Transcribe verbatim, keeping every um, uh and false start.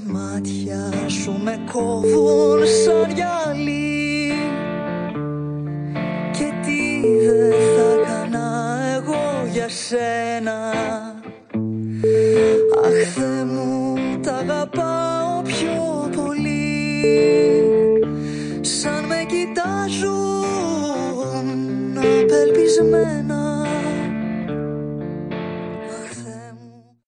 μάτια σου με κόβουν σαν γυαλί. Και τι δεν θα έκανα εγώ για σένα. Αχ Θεέ μου, τα αγαπάω πιο πολύ. Σαν με κοιτάζουν απελπισμένα